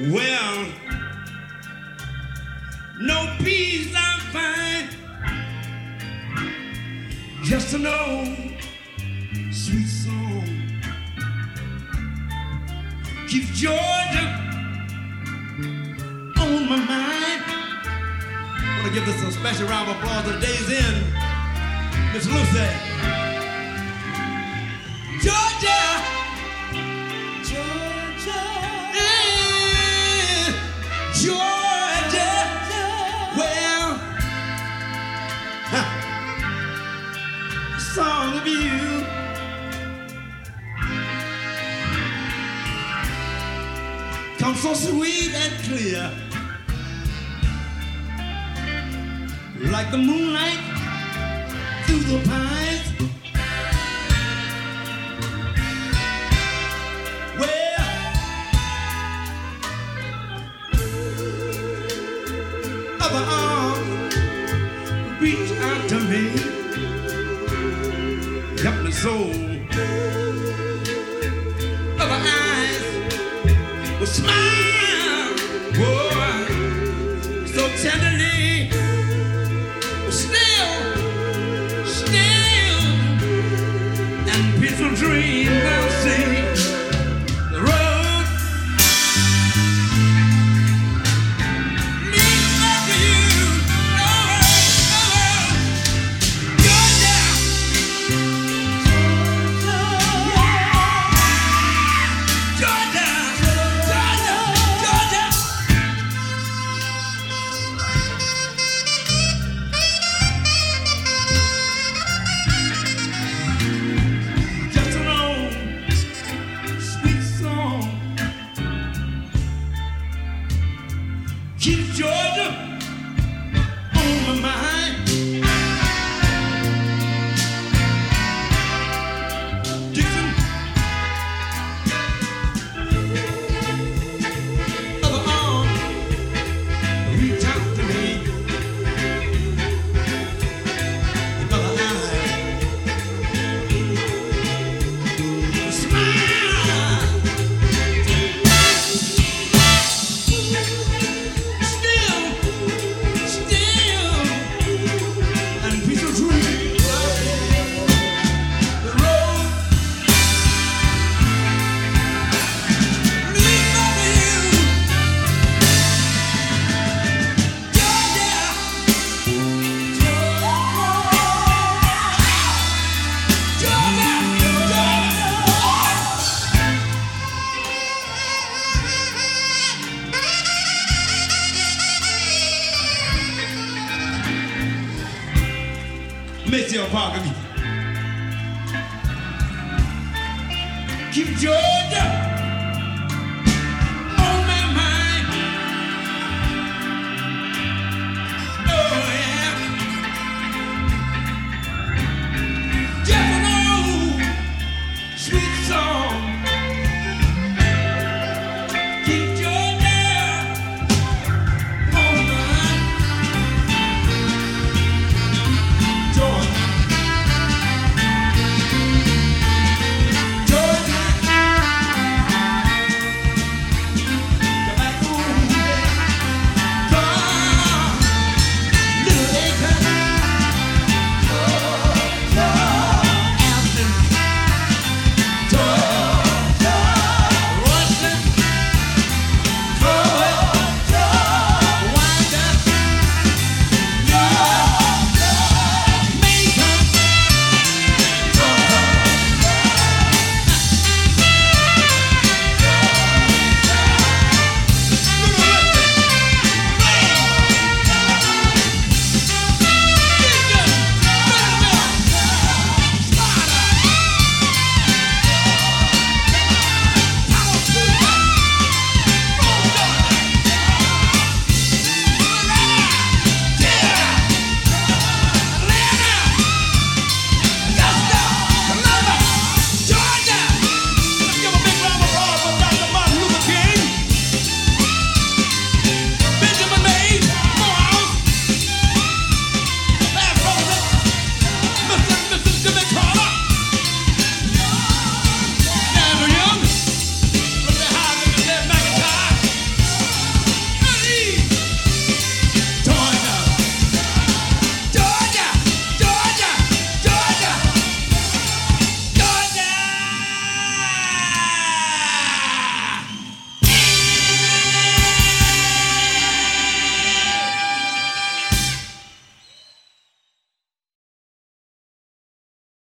Well, no peace I find, just an old sweet song keeps Georgia on my mind. I want to give this a special round of applause to the day's end, Miss Lucy. Georgia, Georgia, Georgia, well, song of you comes so sweet and clear, like the moonlight through the pines. Other arms reach out to me, help me soul. Other eyes will smile, boy, so tenderly. But still, and peaceful dreams I'll see. The road leads back to you. Georgia, Georgia, Georgia. Just an old sweet song keeps Georgia on my mind. Dixon, other arms reach out to me. Other eyes smile. Still, and peaceful dreams. The road leads back to you. Georgia, Maceo Parker, keep Georgia